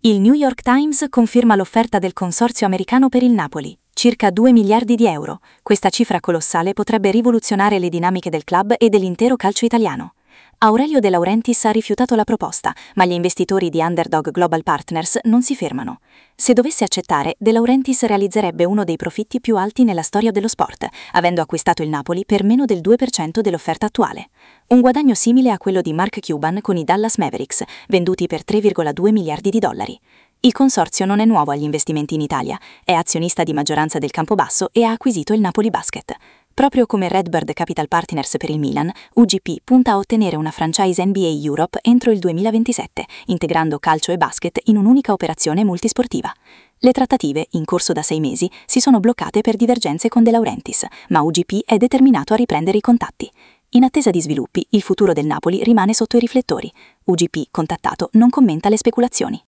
Il New York Times conferma l'offerta del consorzio americano per il Napoli, circa 2 miliardi di euro. Questa cifra colossale potrebbe rivoluzionare le dinamiche del club e dell'intero calcio italiano. Aurelio De Laurentiis ha rifiutato la proposta, ma gli investitori di Underdog Global Partners non si fermano. Se dovesse accettare, De Laurentiis realizzerebbe uno dei profitti più alti nella storia dello sport, avendo acquistato il Napoli per meno del 2% dell'offerta attuale. Un guadagno simile a quello di Mark Cuban con i Dallas Mavericks, venduti per 3,2 miliardi di dollari. Il consorzio non è nuovo agli investimenti in Italia, è azionista di maggioranza del Campobasso e ha acquisito il Napoli Basket. Proprio come Redbird Capital Partners per il Milan, UGP punta a ottenere una franchise NBA Europe entro il 2027, integrando calcio e basket in un'unica operazione multisportiva. Le trattative, in corso da 6 mesi, si sono bloccate per divergenze con De Laurentiis, ma UGP è determinato a riprendere i contatti. In attesa di sviluppi, il futuro del Napoli rimane sotto i riflettori. UGP, contattato, non commenta le speculazioni.